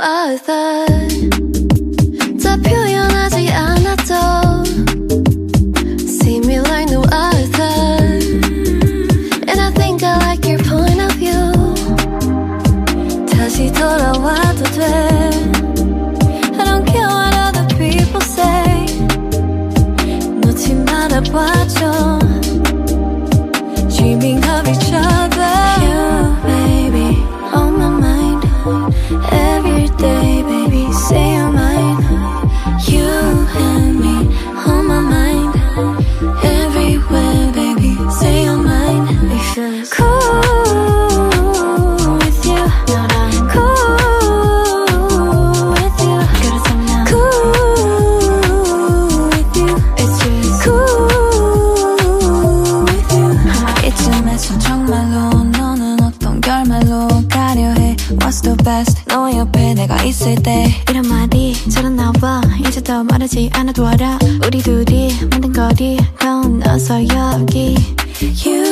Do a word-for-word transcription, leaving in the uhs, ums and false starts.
other 다 표현하지 않아도 See me like no other And I think I like your point of view 다시 돌아와도 돼 I don't care what other people say 놓지 말아봐줘 Dreaming of each other You baby on my mind Every day baby say you're mine You and me on my mind Everywhere baby say you're mine Because cool with you Cool with you Cool with you It's just cool with you 이쯤에서 정말로 너는 어떤 결말로 가려 해 What's the best 너의 옆에 내가 있을 때 이런 말이 잘 안 나와 이제 더 말하지 않아도 알아 우리 둘이 만든 거리 건너서 여기 You